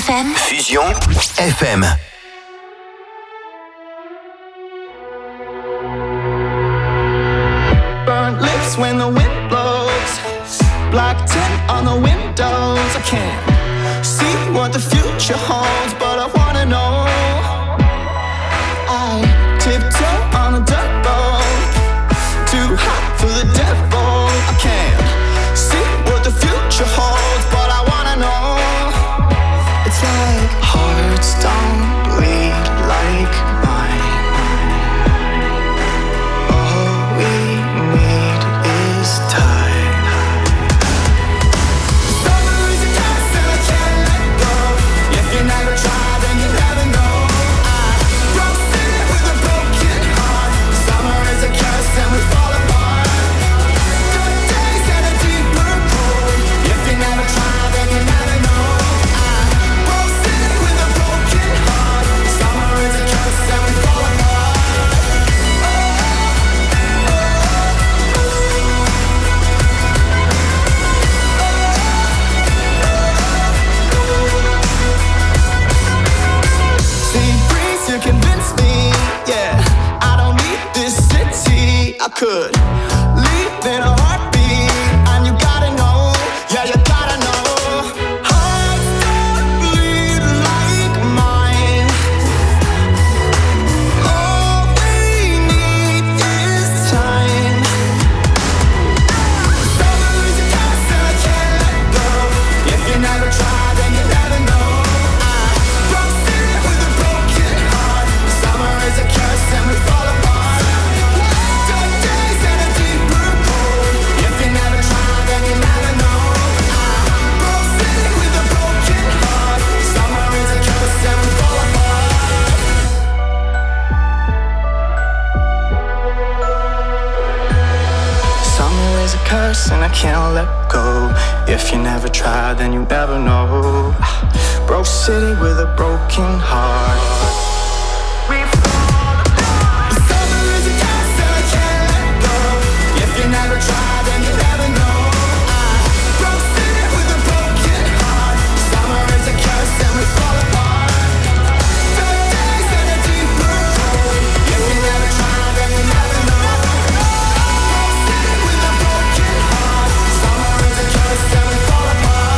FM. Fusion FM. Burnt lips when the wind blows. Black tint on the windows. I can't see what the future holds, but I wanna know. I tiptoe on a dirt road. Too hot for the devil. I can't see what the future holds, but I wanna know. It's like hearts don't bleed like mine. All we need is time. Summer is a curse and I can't let go. If you never try, then you never know. I broke city with a broken heart. Summer is a curse and we fall apart. Good days and a deeper cold. If you never try, then you never know. I broke city with a broken heart. Summer is a curse and we fall apart. Sea breeze to convince me, yeah, I don't need this city. I could leave in a heartbeat, and you gotta know, yeah, you gotta know. Hearts don't bleed like mine. All we need is time. Summer is a curse and I can't let go. If you never try, then you never know. I broke city with a broken heart. Summer is a curse and we fall apart. Dark days and a deeper cold. If you never try, then you never know. I broke city with a broken heart. Summer is a curse and we fall apart. Summer is a curse and I can't let go. If you never try, then you never know. Broke city with a broken heart. We fall apart. Summer is a curse and I can't let go. If you never try, then you never know. Broke city with a broken heart. Summer is a curse and we fall apart. Dark days and a deeper cold. If you never try, then you never know. Broke city with a broken heart. Summer is a curse and we fall apart.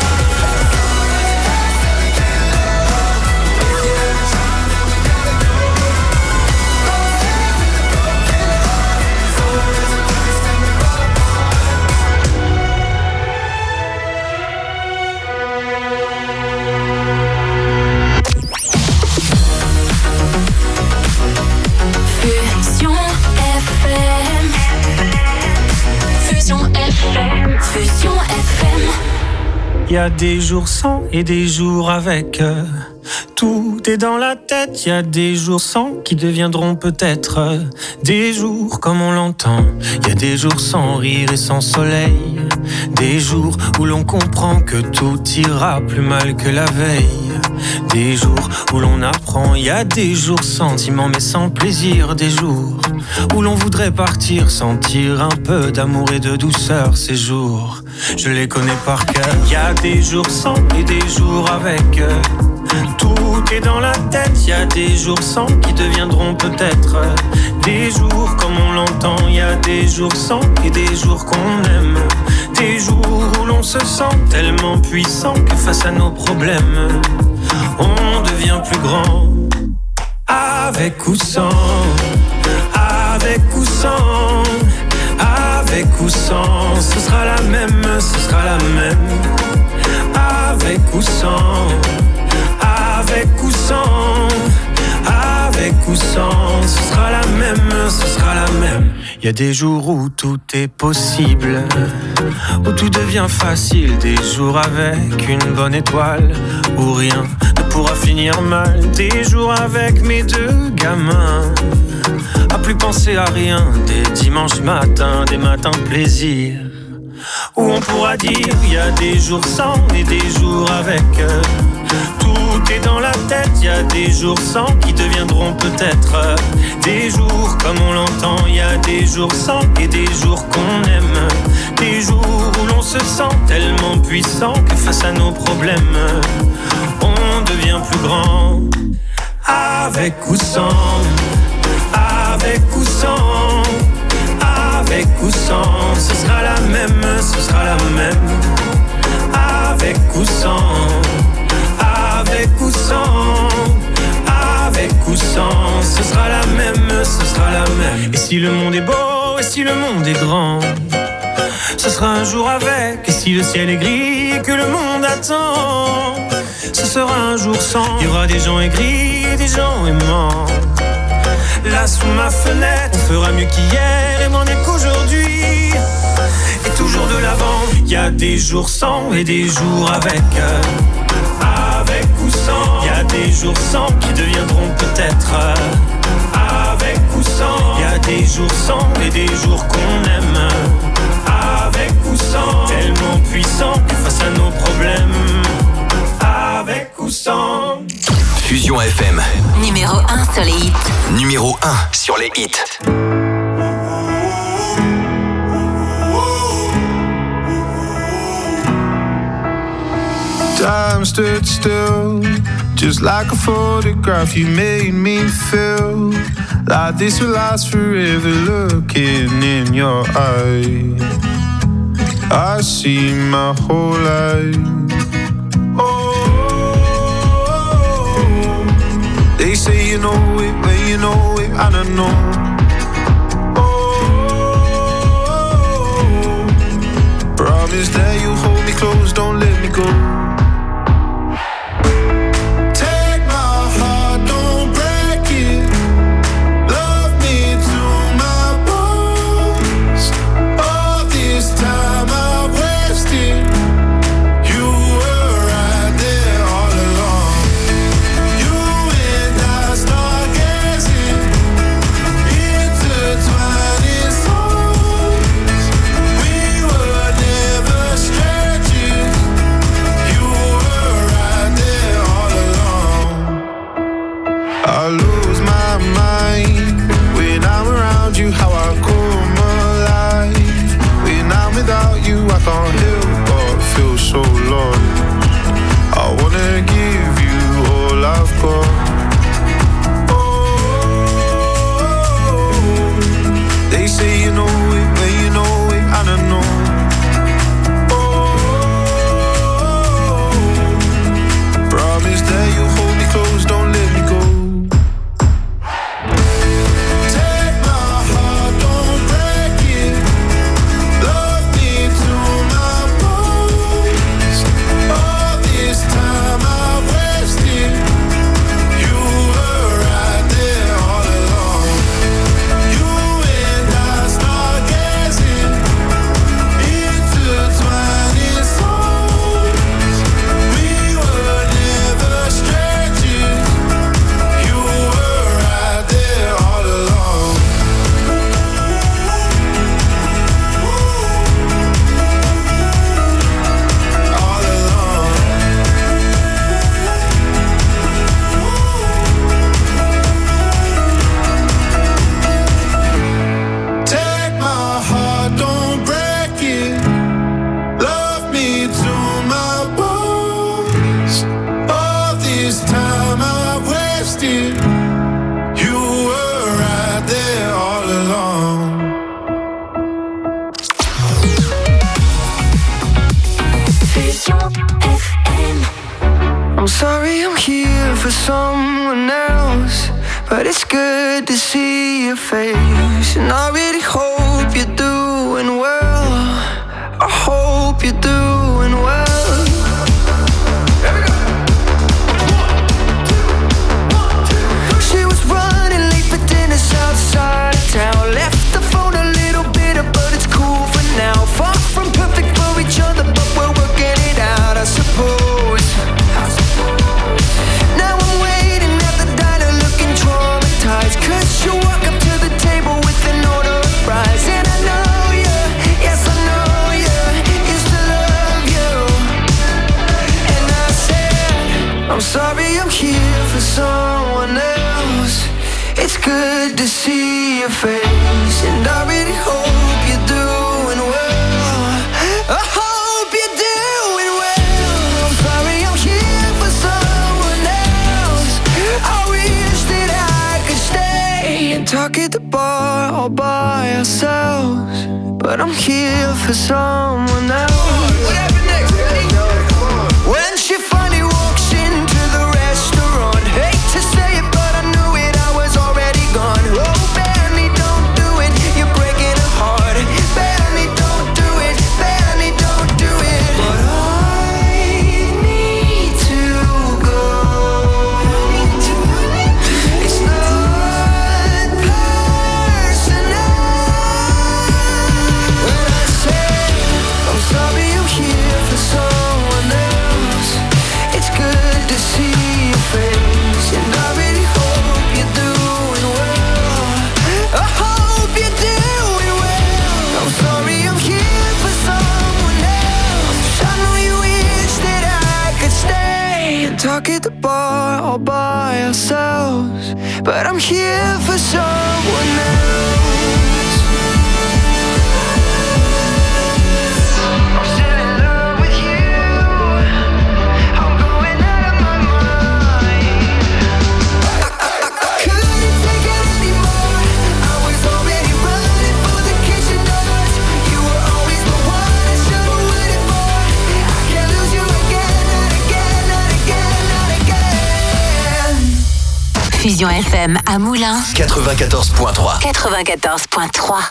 Fusion FM. Fusion FM. Fusion FM. Y a des jours sans et des jours avec. Tout est dans la tête, y a des jours sans qui deviendront peut-être des jours comme on l'entend. Y a des jours sans rire et sans soleil, des jours où l'on comprend que tout ira plus mal que la veille, des jours où l'on apprend. Y a des jours sentiments mais sans plaisir, des jours où l'on voudrait partir, sentir un peu d'amour et de douceur. Ces jours, je les connais par cœur. Y a des jours sans et des jours avec. Tout est dans la tête, y a des jours sans qui deviendront peut-être des jours comme on l'entend. Y a des jours sans et des jours qu'on aime, des jours où l'on se sent tellement puissant que face à nos problèmes, on devient plus grand. Avec ou sans, avec ou sans, avec ou sans, ce sera la même, ce sera la même. Avec ou sans, avec ou sans, avec ou sans, ce sera la même, ce sera la même. Y a des jours où tout est possible, où tout devient facile, des jours avec une bonne étoile, où rien ne pourra finir mal, des jours avec mes deux gamins, à plus penser à rien, des dimanches matins, des matins de plaisir, où on pourra dire y a des jours sans et des jours avec. Tout est dans la tête, y a des jours sans qui deviendront peut-être des jours comme on l'entend. Y a des jours sans et des jours qu'on aime, des jours où l'on se sent tellement puissant que face à nos problèmes, on devient devient plus grand. Avec ou sans, avec ou sans, avec ou sans, ce sera la même, ce sera la même. Avec ou sans, avec ou sans, avec ou sans, ce sera la même, ce sera la même. Et si le monde est beau, et si le monde est grand, ce sera un jour avec. Et si le ciel est gris et que le monde attend, ce sera un jour sans. Il y aura des gens aigris et des gens aimants. Là sous ma fenêtre, on fera mieux qu'hier et moins mieux qu'aujourd'hui. Et toujours de l'avant. Il y a des jours sans et des jours avec. Avec ou sans. Il y a des jours sans qui deviendront peut-être. Avec ou sans. Il y a des jours sans et des jours qu'on aime. Avec ou sans. Tellement puissant que face à nos problèmes. Avec ou sans. Fusion FM. Numéro 1 sur les hits. Numéro 1 sur les hits. Time stood still, just like a photograph. You made me feel like this will last forever. Looking in your eyes, I see my whole life. They say you know it, but you know it, I don't know. Oh, promise that you'll hold me close, don't let me go. Take my heart, don't break it. Love me to my bones. All this time I've wasted. You were right there all along. I lose my mind when I'm around you, how I come alive. When I'm without you, I can't help but feel so lost. I wanna give you all I've got. Oh, they say you know it, but you know it, I don't know. Oh, promise that you'll hold me close, don't let me go. I'm sorry I'm here for someone else, but it's good to see your face. And I really hope you're doing well. I hope you're doing well. She was running late for dinner outside of town. Left the phone a little bitter, but it's cool for now. Far from perfect for each other, but we're working it out, I suppose. Now I'm waiting at the diner looking traumatized, 'cause you walk up to the table with an order of fries. And I know you, yes I know you, used to love you. And I said, I'm sorry I'm here for someone else. It's good to see your face, and I really hope you're doing well. I hope you're doing well. I'm sorry I'm here for someone else. and talk at the bar all by ourselves. But I'm here for someone else. What happened next? When she finally walks into the restaurant, hate to say it, but I knew it, I was already gone. Oh, Benny, don't do it, you're breaking her heart. Benny, don't do it, Benny, don't do it. But I need to go. It's not personal. When I say I'm sorry, I'm here for someone else. It's good to see your face, and I really hope you're doing well. I hope you're doing well. I'm sorry, I'm here for someone else. I know you wish that I could stay and talk at the bar all by ourselves, but I'm here for someone else. I'm still in love with you. I'm going out of my mind. I couldn't take it anymore. I was already running for the kitchen doors. You were always the one I should've waited for. I can't lose you again, not again, not again, not again. Fusion FM à Moulins, 94.3. 94.3.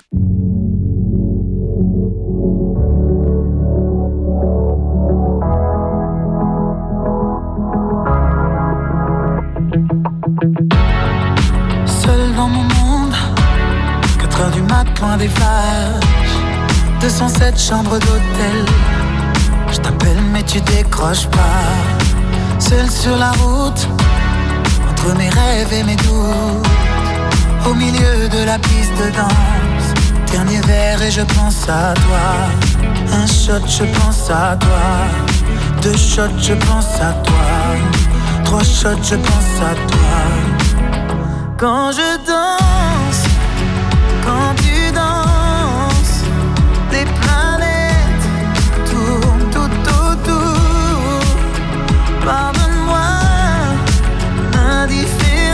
Seul dans mon monde, 4h du mat, loin des flashs, 207 chambres d'hôtel. Je t'appelle mais tu décroches pas. Seul sur la route, entre mes rêves et mes doutes, au milieu de la piste de danse. Dernier verre et je pense à toi. Un shot, je pense à toi. 2 shots, je pense à toi. 3 shots, je pense à toi. Quand je danse, quand tu danses, des planètes tournent tout autour. Pardonne-moi l'indifférence,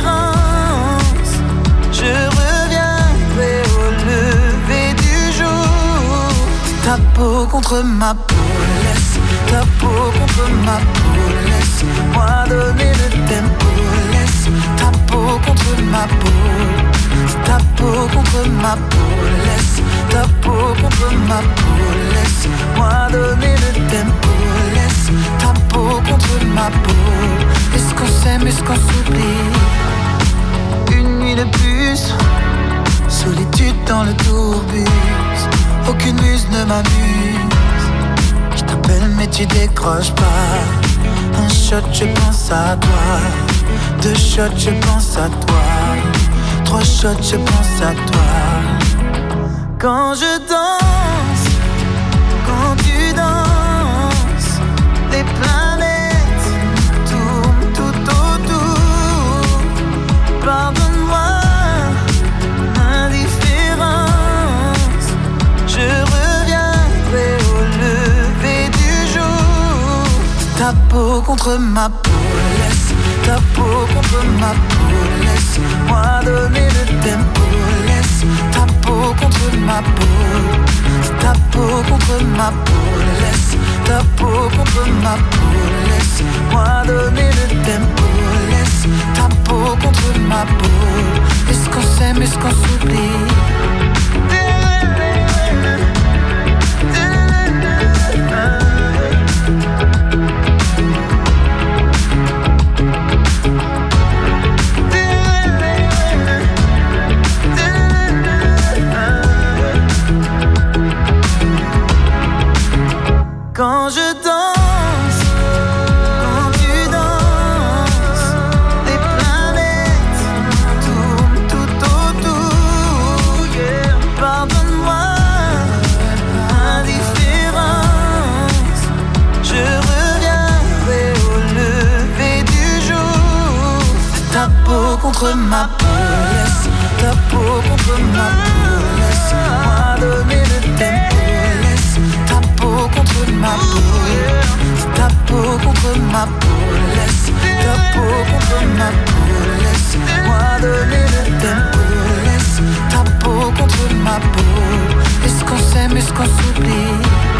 je reviendrai au lever du jour. Ta peau contre ma peau, laisse ta peau contre ma peau, laisse-moi donner le tempo, laisse ta peau contre ma peau, ta peau contre ma peau, laisse ta peau contre ma peau, laisse-moi donner le tempo, laisse ta peau contre ma peau. Est-ce qu'on s'aime, est-ce qu'on s'oublie? Une nuit de plus, solitude dans le tourbus, aucune muse ne m'amuse. Je t'appelle mais tu décroches pas. Un shot, je pense à toi. 2 shots, je pense à toi. 3 shots, je pense à toi. Quand je danse, quand tu danses, les planètes tournent tout autour. Pardonne-moi l'indifférence, je reviendrai au lever du jour. Ta peau contre ma peau, laisse ta peau contre ma peau, laisse-moi donner le tempo, laisse ta peau contre ma peau, ta peau contre ma peau, laisse ta peau contre ma peau, laisse-moi donner le tempo, laisse ta peau contre ma peau. Est-ce qu'on s'aime, est-ce qu'on s'oublie? Quand je danse, quand tu danses, les planètes tournent tout autour. Yeah. Pardonne-moi l'indifférence, je reviendrai au lever du jour. Ta peau contre ma peau, laisse ta peau contre ma peau, laisse-moi donner le tempo, laisse ta peau contre ma peau, ta peau contre ma peau, laisse ta peau contre ma peau, laisse-moi donner le tempo, jusqu'au s'oublie.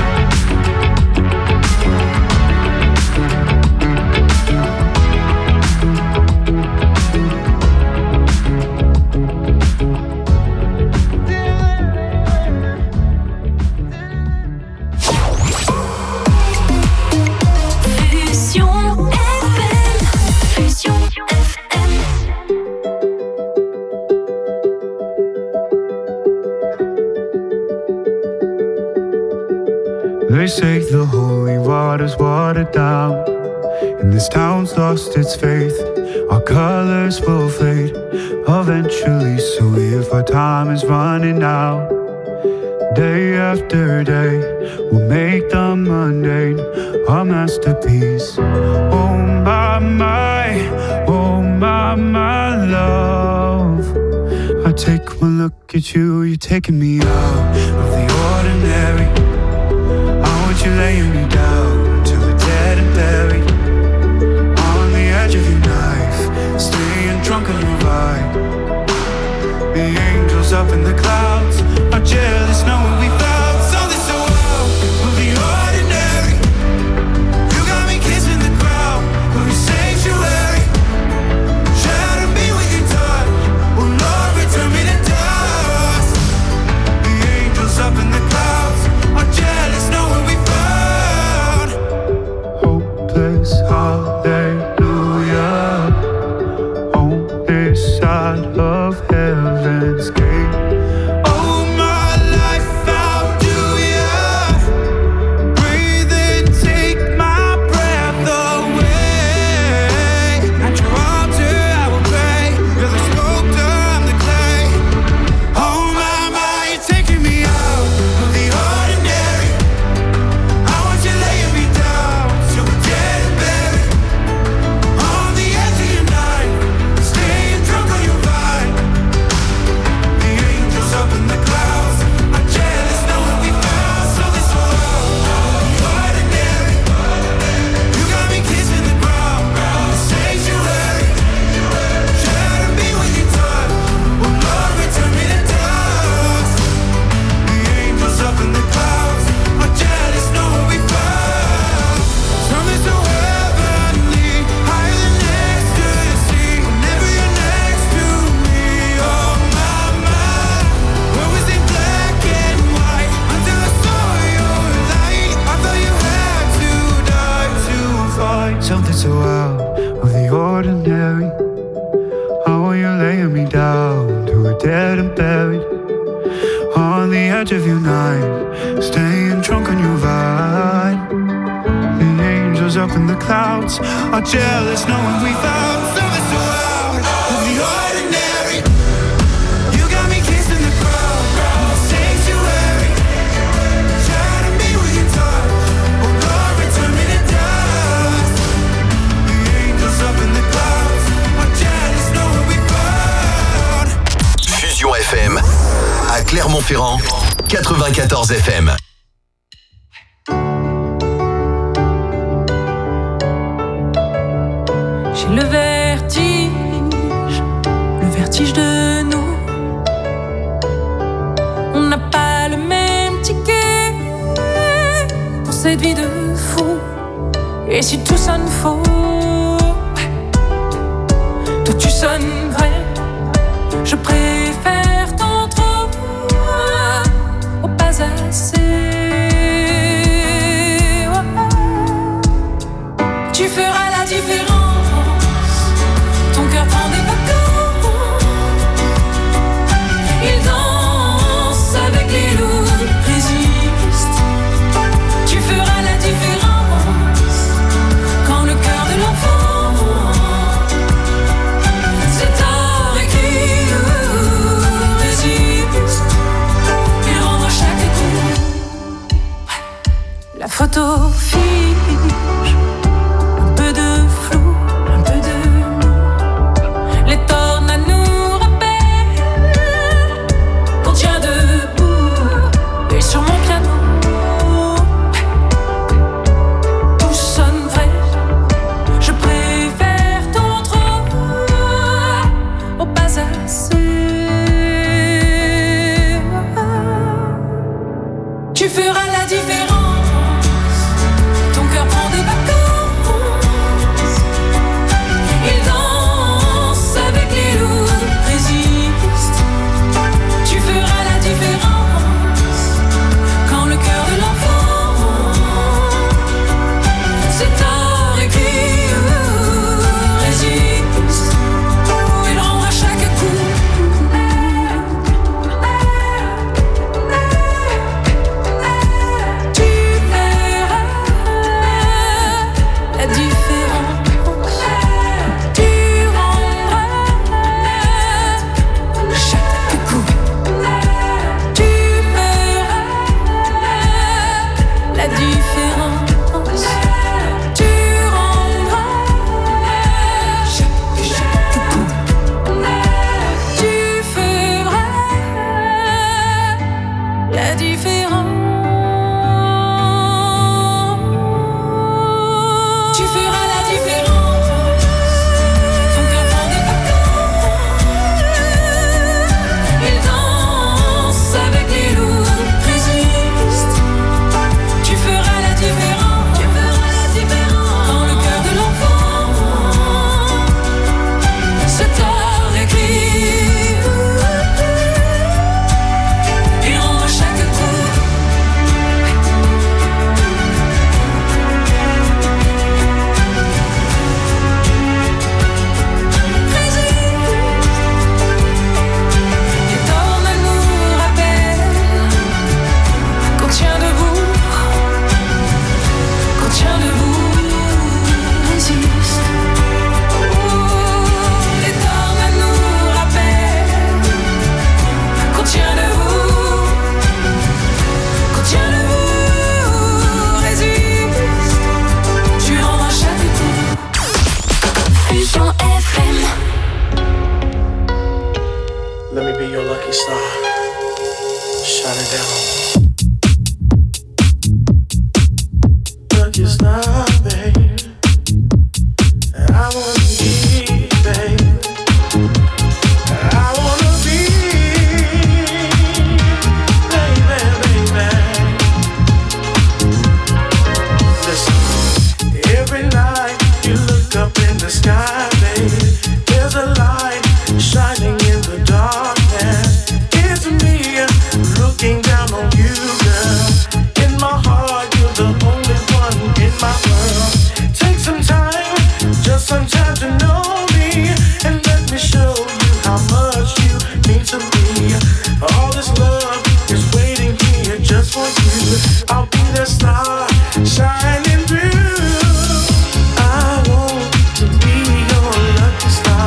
They say the holy water's watered down, and this town's lost its faith. Our colors will fade eventually, so if our time is running out, day after day, we'll make the mundane our masterpiece. Oh my, love. I take one look at you, you're taking me out of the ordinary. You laying me down till we're dead and buried on the edge of your knife, staying drunk on your vibe. The angels up in the clouds are jealous knowing we found something so out of the ordinary. You got me kissing the ground of your sanctuary. Shadow me with your touch, oh Lord, return me to dust. The angels up in the clouds are jealous knowing we hallelujah, on this side of heaven's gate. Oh, my life, how do ya breathe and take my breath away? At your altar I will pray. You're the sculptor, I'm the clay. Oh my, you're taking me out of the ordinary. I want you laying me down till we're dead and buried on the edge of your night, staying drunk on your vibe. The angels up in the clouds are jealous knowing we found something so ordinary. You got me kissing the ground, sanctuary. Shadow me with your touch, oh Lord, return me to dust. The angels up in the clouds are jealous knowing we found something so heavenly, higher than ecstasy. Whenever you're next to me, oh my, where was it black and white until I saw your light? I thought you had to die to find something so out of the ordinary. How are you laying me down till we're dead and buried on the edge of your night, staying drunk on your vibe. The angels up in the clouds are jealous knowing we found something so out of the ordinary. You got me kissing the ground, sanctuary. Shadow me with your touch, oh Lord, return me to dust. The angels up in the clouds are jealous knowing we found. Fusion FM à Clermont-Ferrand, 94 FM. J'ai le vertige de nous. On n'a pas le même ticket dans cette vie de fou. Et si tout sonne faux, toi tu sonnes vrai. Je préfère tant trop au pas assez. Tu feras la différence. Ton cœur prend des vacances. Il danse avec les loups, résiste. Tu feras la différence quand le cœur de l'enfant star, shining down. Lucky star, babe. I wanna be, babe. I wanna be, baby, baby. Listen, every night you look up in the sky, babe. There's a light shining in the darkness. It's me looking down on you, girl. In my heart, you're the only one in my world. Take some time, just some time to know me, and let me show you how much you mean to me. All this love is waiting here just for you. I'll be the star shining through. I want to be your lucky star.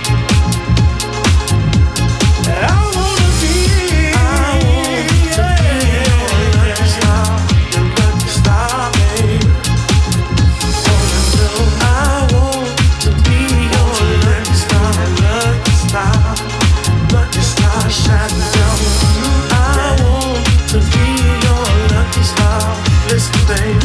I wanna be your lucky star, your lucky star, babe. I want to be your lucky star, lucky star shining down on you. I want to be your lucky star. Listen, babe.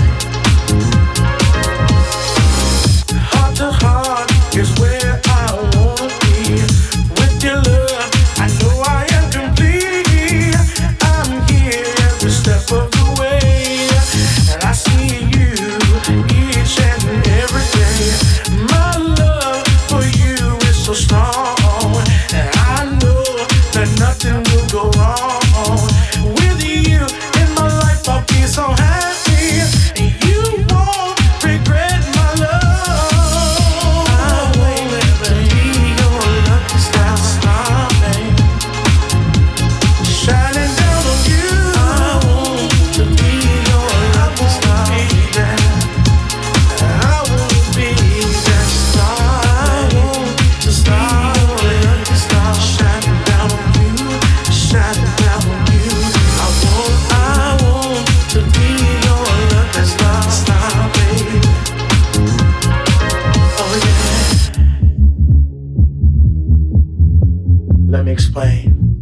Heart to heart is where I wanna be. With your love, I know I am complete. I'm here every step of the way, and I see you each and every day. My love for you is so strong, and I know that nothing will go wrong. With you in my life, I'll be so happy. You won't regret my love. I want to be your lucky star, babe. Shining down on you. I want to be your lucky star, baby. I want to be that star. I want to be your lucky star, shining down on you, shining down on you. I want to be your lucky star, baby. Oh yeah. Let me explain.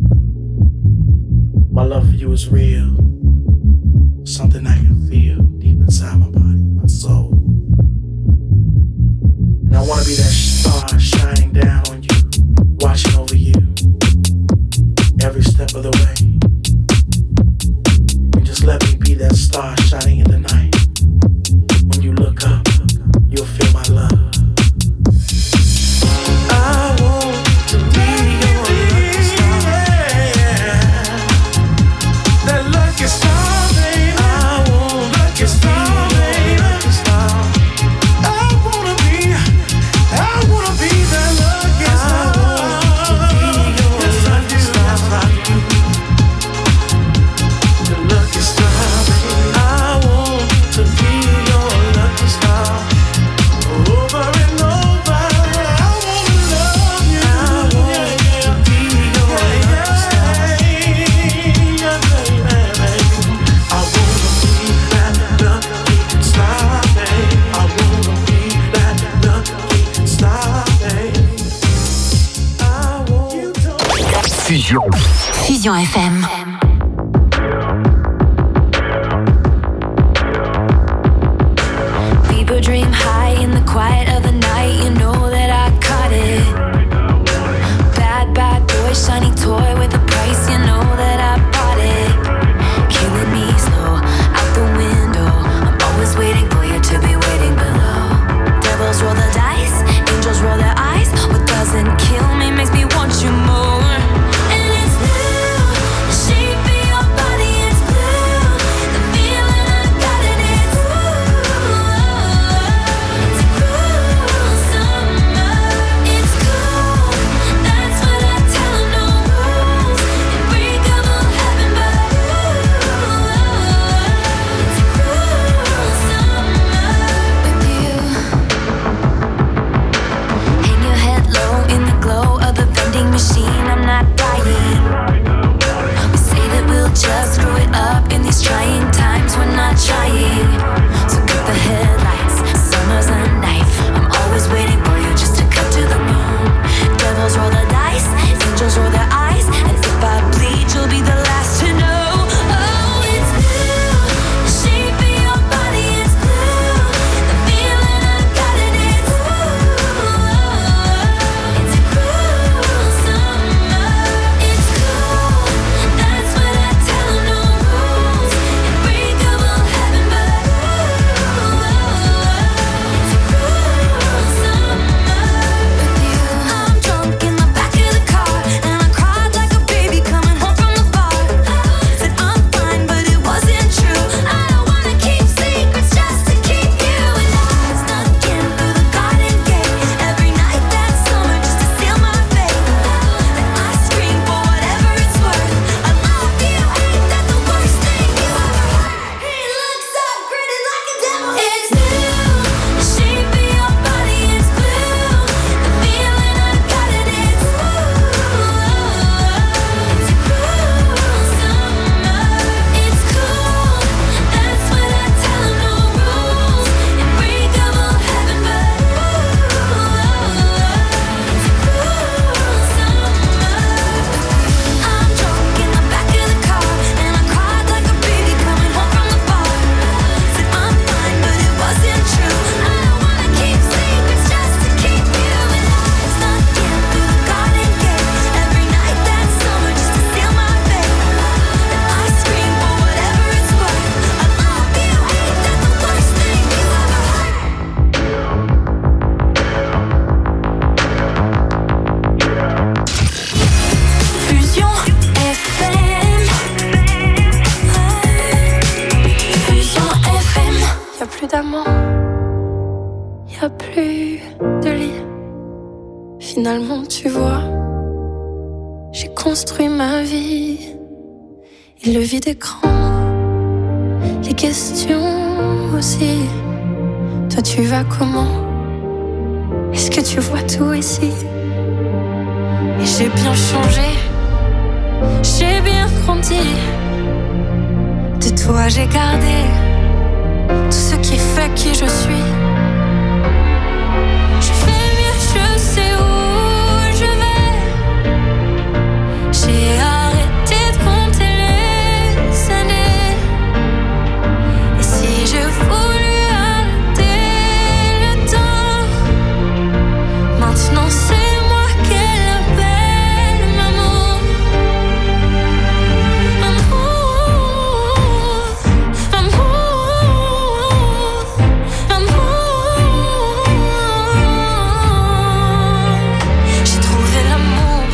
My love for you is real. Something I can feel deep inside my body, my soul. And I want to be that star shining down on you, watching over you every step of the way. And just let me be that star shining in the night. When you look up, you'll feel my love. I want to be your lucky star. That lucky star, baby. I want lucky star, baby. Lucky star. I wanna be that lucky star. I want to be your lucky star. The lucky star, baby. I want to be your lucky star. Over and over, I wanna love you. I want to be your lucky star. Yeah, baby. I wanna be that lucky star, baby. I wanna be that lucky star, baby. I want you to. Fusion. Fusion FM. People dream high in the quiet of the night. You know that I caught it. Bad, bad boy, shiny toy with a price. You know that I bought it. Killing me slow, out the window. I'm always waiting for you to be waiting below. Devils roll the dice, angels roll their eyes. What doesn't kill me makes me want you more. And it's new, she Finalement, tu vois, j'ai construit ma vie. Et le vide écran, les questions aussi. Toi, tu vas comment? Est-ce que tu vois tout ici? Et j'ai bien changé, j'ai bien grandi. De toi, j'ai gardé tout ce qui fait qui je suis. Je fais mieux, je sais où je vais. J'ai arrêté de compter les années. Et si je voulais arrêter le temps, maintenant c'est moi qu'elle appelle maman. J'ai trouvé l'amour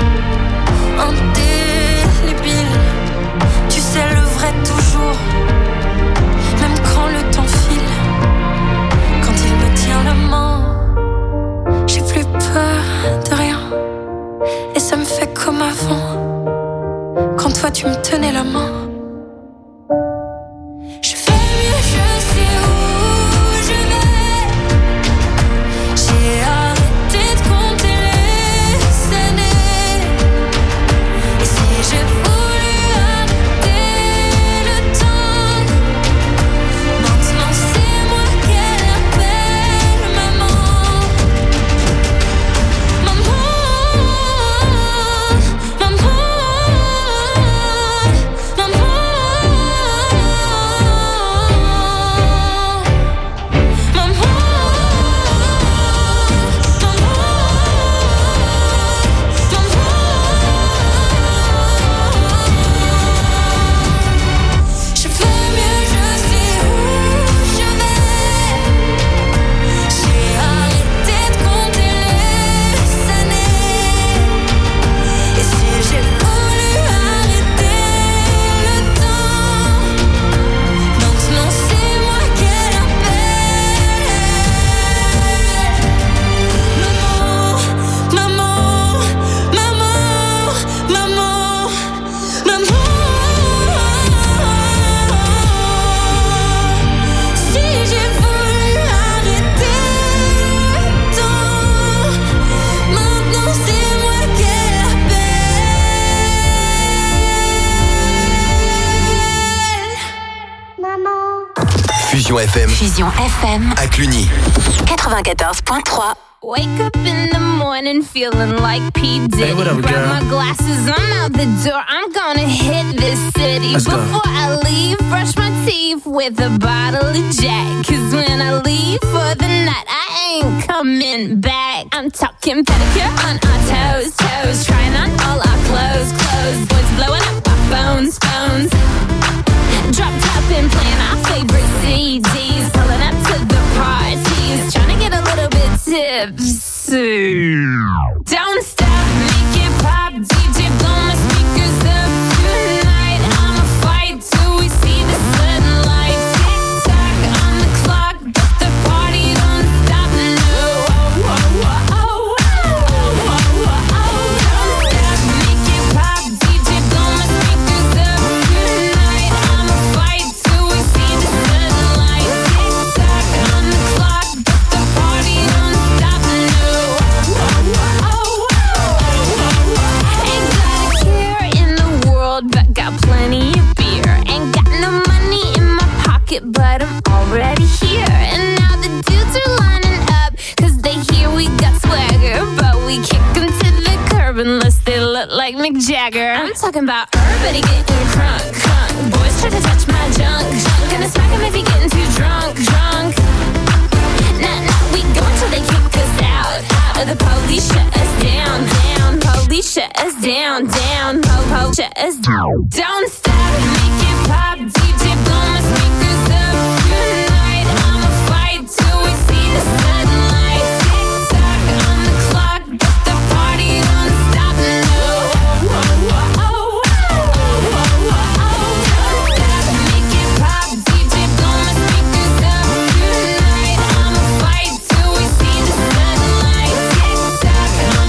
indélébile. Tu sais, le vrai toujours, même quand le temps file. Quand il me tient la main, j'ai plus peur de rien. Et ça me fait comme avant, quand toi tu me tenais la main. Je fais mieux, je sais où je vais. J'ai arrêté de compter les années. Et si j'ai voulu arrêter le temps, maintenant c'est moi qu'elle appelle maman. Maman, maman, je fais mieux, je sais où je vais. J'ai arrêté de compter les années. Et si j'ai voulu arrêter le temps, maintenant c'est moi qu'elle appelle maman, maman, maman, maman, maman. Si j'ai voulu arrêter le temps, maintenant c'est moi qu'elle appelle maman. Fusion FM Fusion FM à Cluny. 94.3. Wake up in the morning feeling like P. Diddy. Hey, what up, Grab girl? my glasses, I'm out the door. I'm gonna hit this city. Let's go. Before I leave, brush my teeth with a bottle of Jack. Cause when I leave for the night, I ain't coming back. I'm talking pedicure on our toes, toes. Trying on all our clothes, clothes. Boys blowing up our phones, phones. Drop top and playing our favorite CDs. Pulling up to the parties. Trying to get a little bit tipsy. Don't stop, make it pop. DJ, blow my speakers up tonight. I'ma fight till we see the sunlight. Tick tock on the clock, but the party don't stop. No. Oh, oh, oh, oh, oh, oh, oh, oh. Don't stop, make it pop. DJ, blow my speakers up tonight. I'ma fight till we see the sunlight. Tick tock on the clock, but the party don't stop. No. Oh, oh, oh, oh, oh, oh. Ain't got a care in the world, but got plenty of beer. Ain't got no money in my pocket, but I'm already here. And now the dudes are lining up, cause they hear we got swagger. But we kick them to the curb unless they look like Mick Jagger. I'm talking about everybody getting crunk, crunk. Boys try to touch my junk, junk. Gonna smack him if he getting too drunk, drunk. Nah, nah, we go until they kick us out. Or the police shut us down, down. Police shut us down, down. Po-po shut us down. Don't stop, make it pop. DJ, blow my speakers up tonight. I'ma fight till we see the sunlight. Tick tock on the clock, but the party don't stop. No. Oh, oh, oh, oh, oh, oh, oh. Don't stop, make it pop. DJ, blow my speakers up tonight. I'ma fight till we see the sunlight. Tick tock on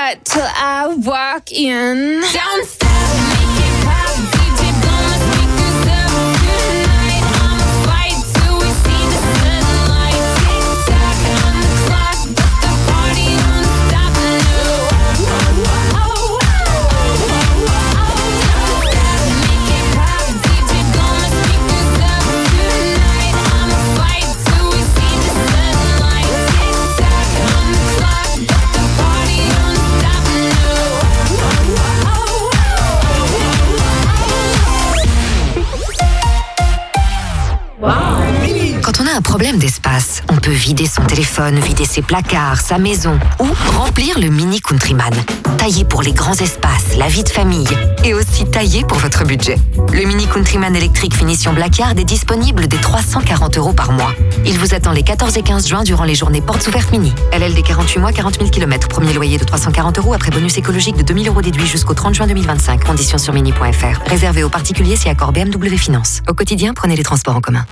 that till I walk in. Don't stop. Quand on a un problème d'espace, on peut vider son téléphone, vider ses placards, sa maison ou remplir le Mini Countryman. Taillé pour les grands espaces, la vie de famille et aussi taillé pour votre budget. Le Mini Countryman électrique finition Blackard est disponible dès 340 € par mois. Il vous attend les 14 et 15 juin durant les journées portes ouvertes mini. LL des 48 mois, 40 000 km. Premier loyer de 340 € après bonus écologique de 2 000 € déduit jusqu'au 30 juin 2025. Conditions sur mini.fr. Réservé aux particuliers si accord BMW Finance. Au quotidien, prenez les transports en commun.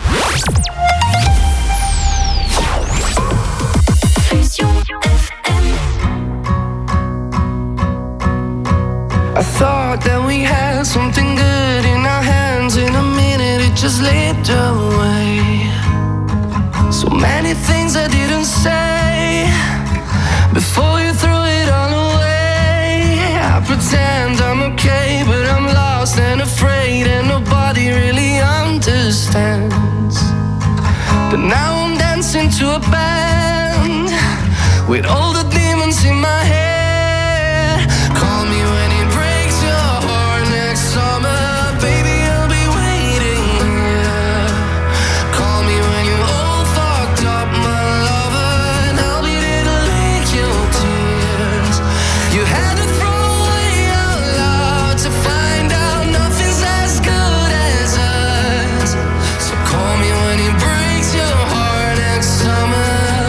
I thought that we had something good in our hands. In a minute it just slipped away. So many things I didn't say before you threw it all away. I pretend I'm okay, but I'm lost and afraid, and nobody really understands. But now I'm dancing to a band with all the demons in my head. Call me when it breaks your heart next summer, baby, I'll be waiting here. Call me when you're all fucked up, my lover, and I'll be there to lick your tears. You had to throw away our love to find out nothing's as good as us. So call me when it breaks your heart next summer.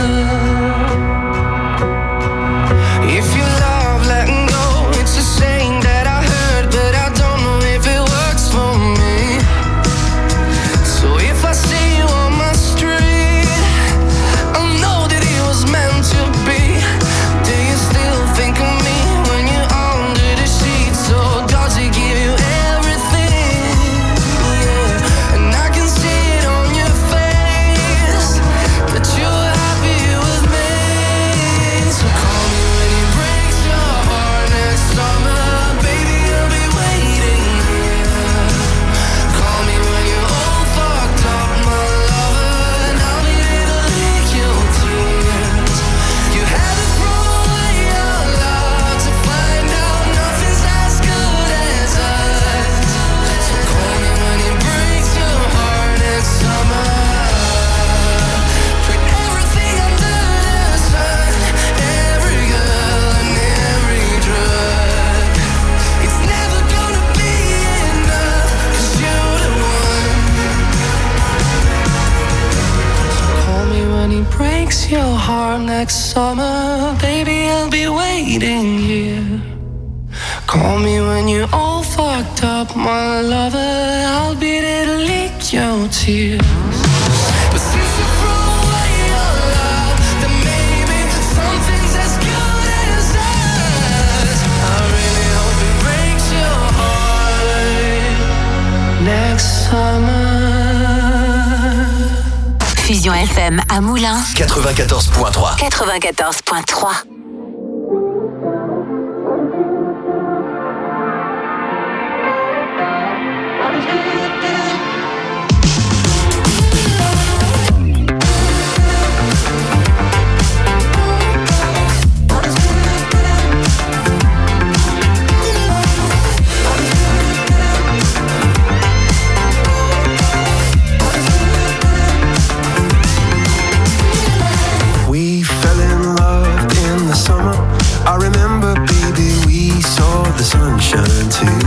If you love letting go, it's a saying that I heard, but I don't know if it works for me. So if I see you on my street, I'll know that it was meant to be. Do you still think of me when you're under the sheets? Or does it give you everything? Yeah. And I can see it on your face that you're happy with me. So call me when it breaks your heart next summer, baby, I'll be waiting here. Call me when you're all fucked up, my lover, and I'll be there to lick your tears. You had to throw away your love to find out nothing's as good as us. So call me when it breaks your heart next summer. Put everything under the sun, every girl and every drug. It's never gonna be enough, 'cause you're the one. Call me when he breaks your heart next summer, baby, I'll be waiting here. Call me when you're all fucked up, my lover, I'll be there to lick your tears. But since you threw away your love, then maybe something's as good as us. I really hope it breaks your heart next summer. Fusion FM à Moulins, 94.3. 94.3. We fell in love in the summer. I remember, baby, we saw the sunshine too.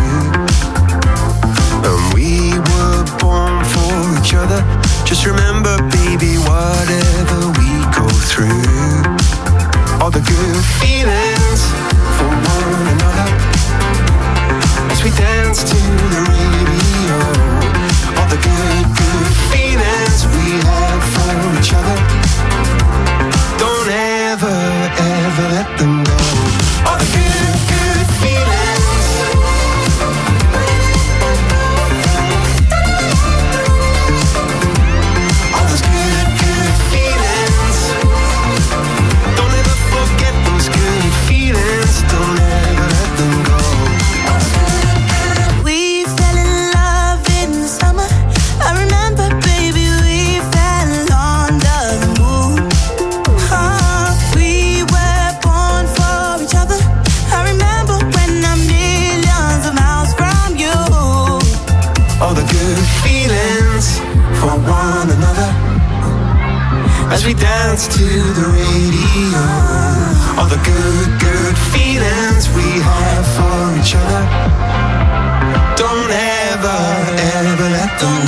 And we were born for each other. Just remember, baby, whatever we go through, all the good feelings for one another, as we dance to the radio. All the good feelings we have for each other, don't ever let them go. All the good as we dance to the radio. All the good, good feelings we have for each other. Don't ever, ever let them go.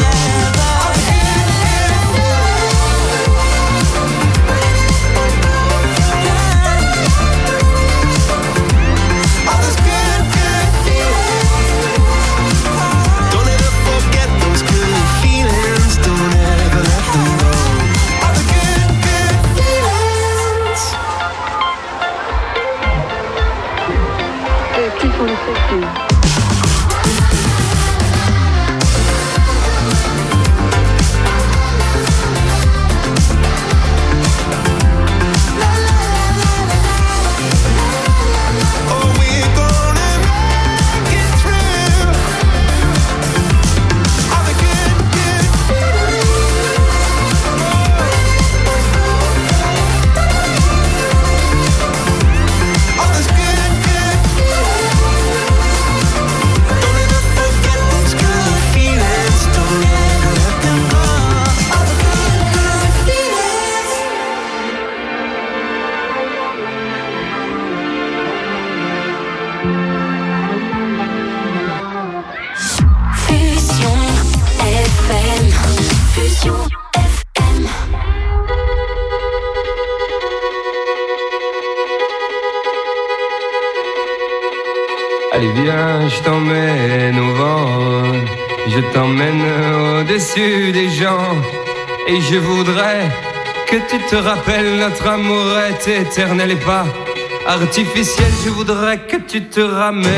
Allez viens, je t'emmène au vent, je t'emmène au-dessus des gens. Et je voudrais que tu te rappelles, notre amour est éternel et pas artificiel. Je voudrais que tu te ramènes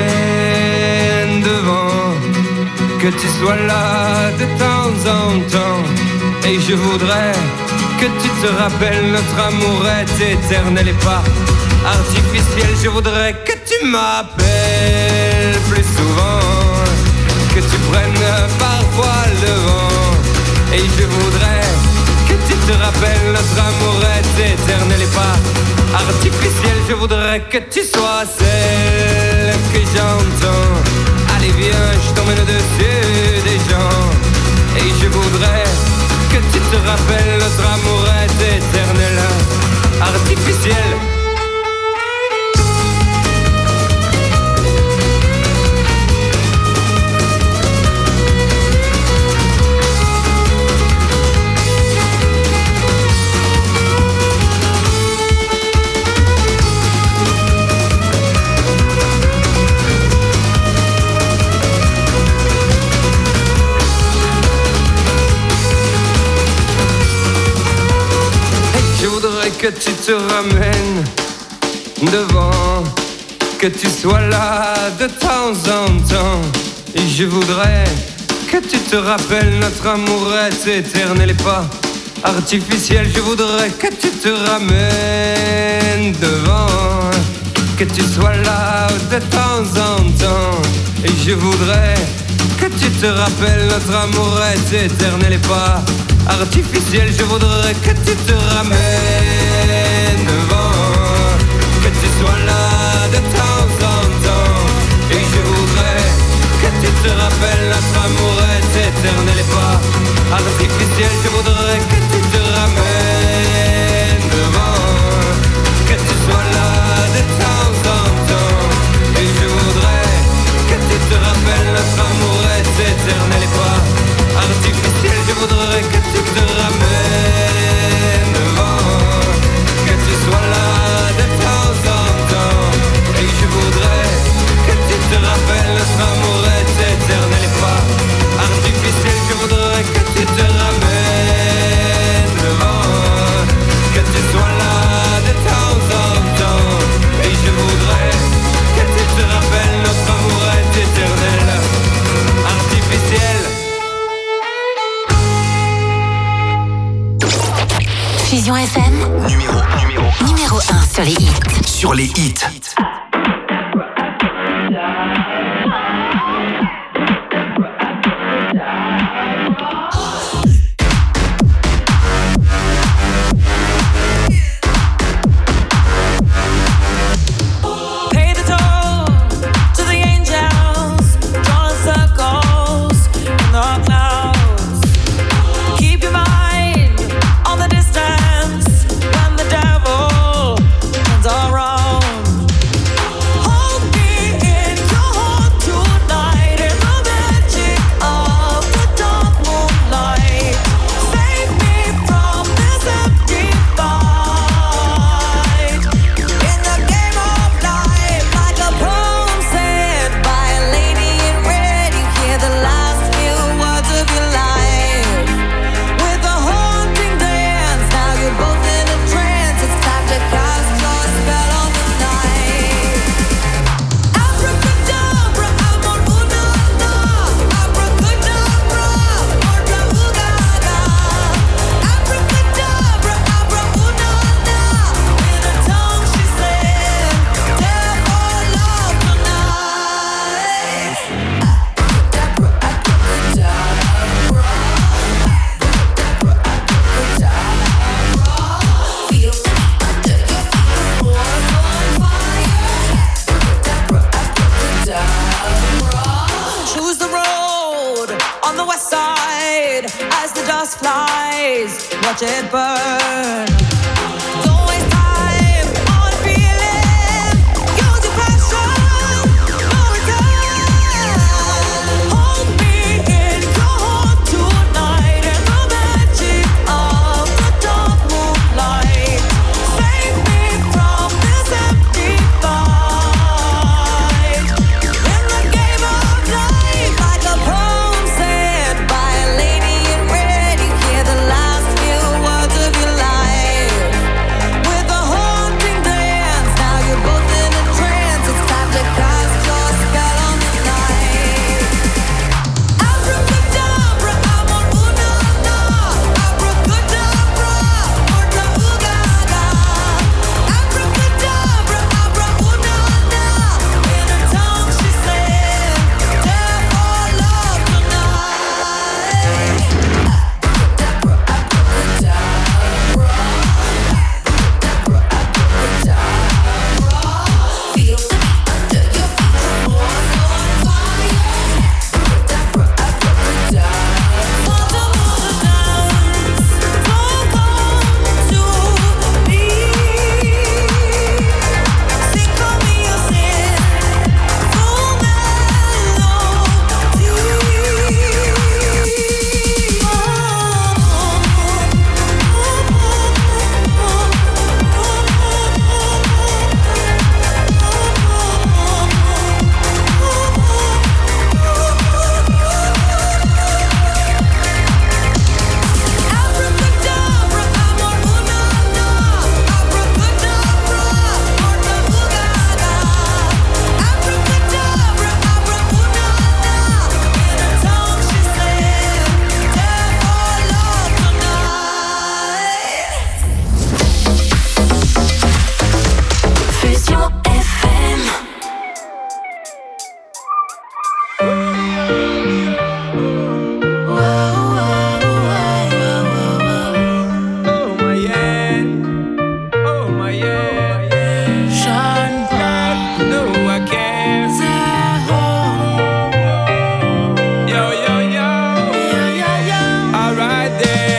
devant, que tu sois là de temps en temps. Et je voudrais que tu te rappelles, notre amour est éternel et pas artificiel. Je voudrais que tu m'appelles plus souvent, que tu prennes parfois le vent. Et je voudrais que tu te rappelles, notre amour est éternel et pas artificiel. Je voudrais que tu sois celle que j'entends. Allez viens, je t'emmène au-dessus des gens. Et je voudrais que tu te rappelles, notre amour est éternel, artificiel. Que tu te ramènes devant, que tu sois là de temps en temps. Et je voudrais que tu te rappelles, notre amour est éternel et pas artificiel. Je voudrais que tu te ramènes devant, que tu sois là de temps en temps. Et je voudrais que tu te rappelles, notre amour est éternel et pas artificiel. Je voudrais que tu te ramènes devant, que tu sois là de temps en temps. Et je voudrais que tu te rappelles, notre amour est éternel et pas artificiel. Je voudrais que tu te ramènes devant, que tu sois là de temps en temps. Et je voudrais que tu te rappelles, notre amour est éternel et pas artificiel. Je voudrais que tu te ramènes devant, que tu sois là de temps en temps. Et je voudrais que tu te rappelles, notre amour est éternel et pas artificiel. Je voudrais que tu te ramènes devant, que tu sois là de temps en temps. Et je voudrais que tu te rappelles, notre amour est éternel, artificiel. Fusion FM, numéro 1 sur les hits. Sur les hits. Keep your mind on the distance. watch it burn. Don't waste time on feeling. Use your passion, no return. Hold me in your heart tonight in the magic of the dark moonlight. Save me from this empty fight. In the game of life, like a poem said by a lady in red, you hear the last few words of your life. With a haunting glance, now you're both in a trance. It's time to cast your spell on the night. Abracadabra, I'm on una-na. Abracadabra, orta-ooga-ga. Abracadabra, abra-una-na. In her tongue she said, death or love tonight. Abracadabra, abracadabra. Feel the beat under your feet, the walls on fire. Abracadabra, abracadabra. Want to move the dance, don't come to me. Sing for me your sin, full Abracadabra, I'm on una-na. Abracadabra, orta-ooga-ga. Abracadabra, abra-una-na. In her tongue she said, death or love tonight. Fusion FM. Oh my yeah, oh my yeah. Sean Paul, no I can't. Yo yo yo, alright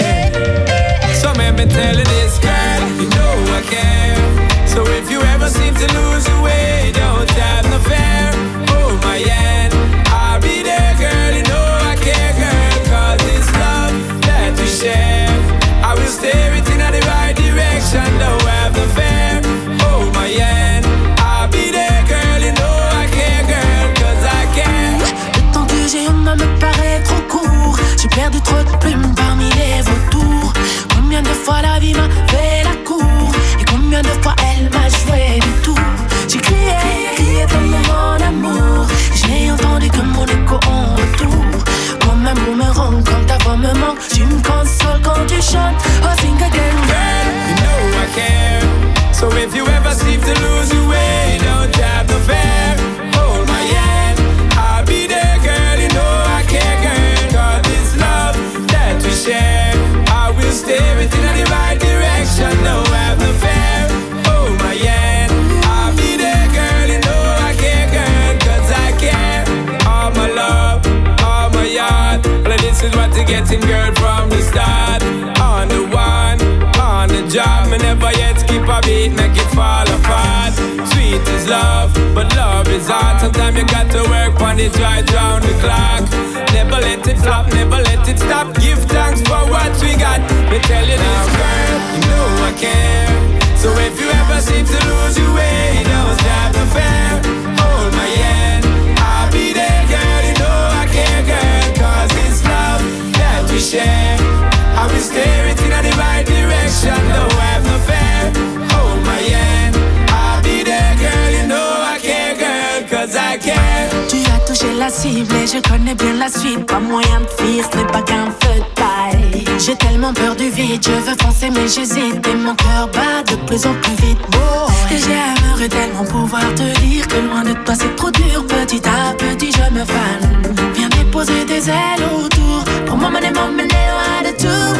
then. So man been telling this girl, you know I care. So if you ever seem to lose your way, don't have no fear. Oh my yeah, I'll be there, girl. You know I care, girl, 'cause it's love that we share. I will steer it in the right direction, don't have no fear. Oh my yeah, I'll be there, girl. You know I care, girl, 'cause I care. Le temps que j'ai en main me paraît trop court. J'ai perdu trop de plumes parmi les vautours. Combien de fois la vie m'a fait la cour, et combien de fois elle m'a joué du tour. J'ai crié, crié tellement mon amour. J'ai entendu que mon écho en retour. Comme un boomerang, quand ta voix me manque, tu me consoles quand tu chantes. Oh, sing again, Girl, you know I care. So if you ever seem to lose your way, don't have no fear. Hold my hand, I'll be there, girl. You know I care, girl, 'cause it's love that we share. I will steer it in the right direction, don't have no fear. Hold my hand, I'll be there, girl. You know I care, girl, 'cause I care. All my love, all my yard. Well, this is what you're getting, girl, from the start. On the one, on the job, me never yet skip a beat, make it fall apart. Sweet is love, but love is hard. Sometimes you got to work on it right round the clock. Never let it flop, never let it stop. Give thanks for what we got. Me tell you this, girl, you know I care. So if you ever seem to lose your way, don't stop the fear. Hold my hand, I'll be there, girl. You know I care, girl, 'cause it's love that we share. I will steer it in the right direction, don't have no fear. Hold my hand, I'll be there, girl. You know I care, girl, 'cause I care. tu as touché la cible et je connais bien la suite. Pas moyen de fuir, ce n'est pas qu'un feu de paille. J'ai tellement peur du vide, je veux foncer mais j'hésite. Et mon cœur bat de plus en plus vite. Et j'aimerais tellement pouvoir te dire que loin de toi c'est trop dur. Petit à petit je me fane. Viens déposer tes ailes autour pour m'emmener loin de tout.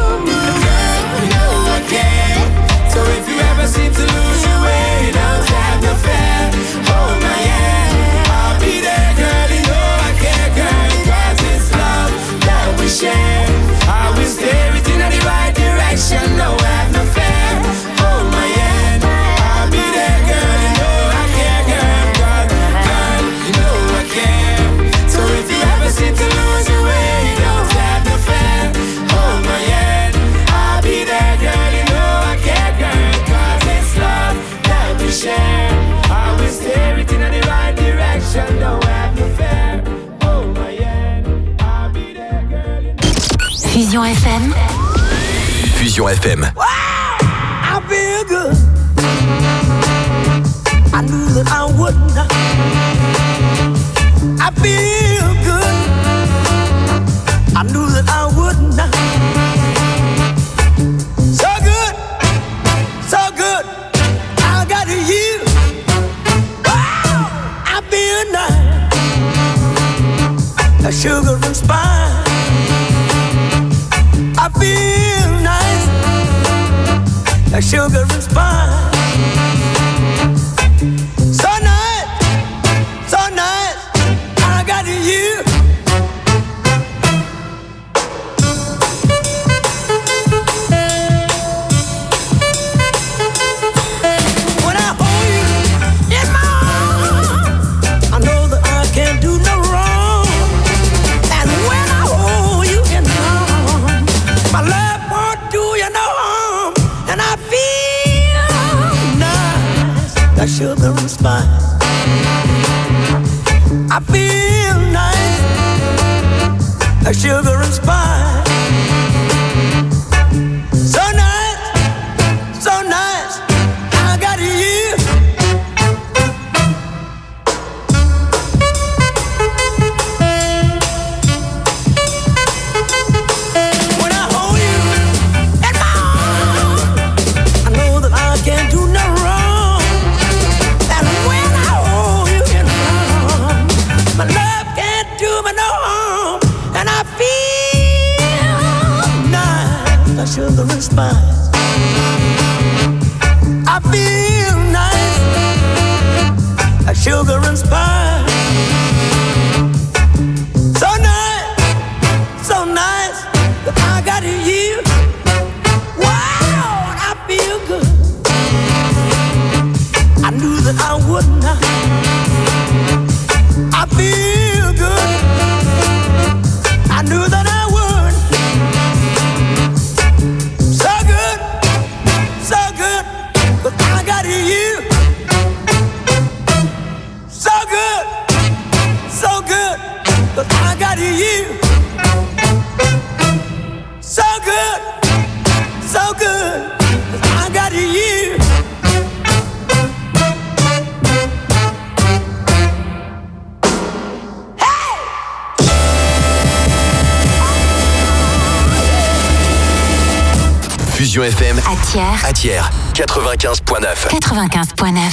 You know I care. So if you ever seem to lose your way, don't have no fear. Hold my hand, I'll be there, girl. You know I care, girl, 'cause it's love that we share. I will steer it in the right direction. Fusion FM. I feel good. I knew that I would not. I feel good. I knew that I would not. So good, so good. I got you. Wow, I feel nice. A sugar and spice. I feel nice. A sugar and spice. So nice, so nice. I got you. When I hold you in my arms, I know that I can't do no wrong. And when I hold you in my arms, my love won't do you no harm. And I feel nice, like sugar and spice. I feel nice, like sugar and spice. So nice, so nice. I got you. When I hold you in my arms, I know that I can't do no wrong. And when I hold you in my arms, my love can't do me no harm. And I feel nice, like sugar and spice. I feel nice, like sugar and spice. So nice, so nice that I got you. Wow, I feel good. I knew that I would not. I feel good. I knew that I would. So good, so good, but I got you. So good, so good, but I got you. So good, so good, but I got you. Fusion FM à Thiers. 95.9. 95.9.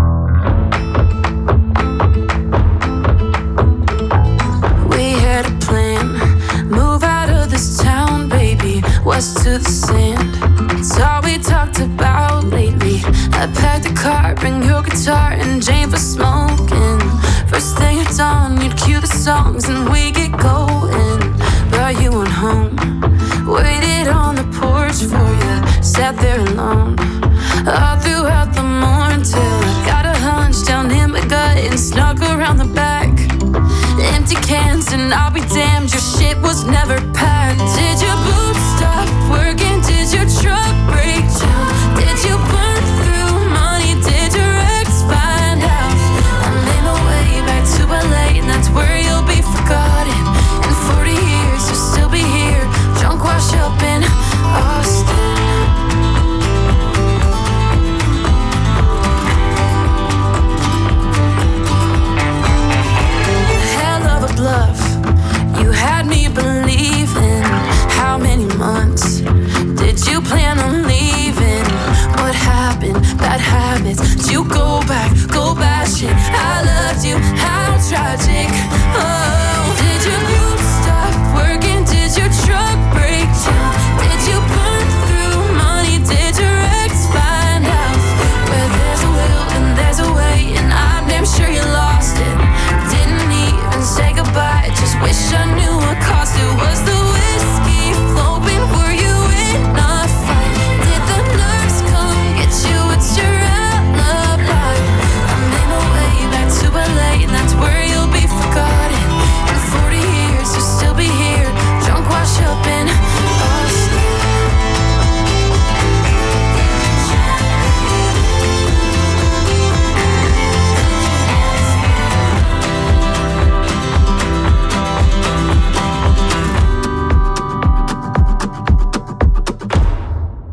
We had a plan, move out of this town, baby, west to the sand. It's all we talked about lately. I packed the car, bring your guitar and Jane for smoking. First thing at dawn, you'd cue the songs and we get going. But you went home, waited on the porch for you, sat there alone all throughout the morning till I got a hunch down in my gut and snuck around the back. Empty cans and I'll be damned, your shit was never packed. Did your boots stop working? Did your truck break down? Did you burn through money? Did your ex find out? I made my way back to LA and that's where you'll be forgotten. In 40 years you'll still be here, drunk wash up in Austin. Bluff. You had me believing. How many months did you plan on leaving? What happened? Bad habits. Did you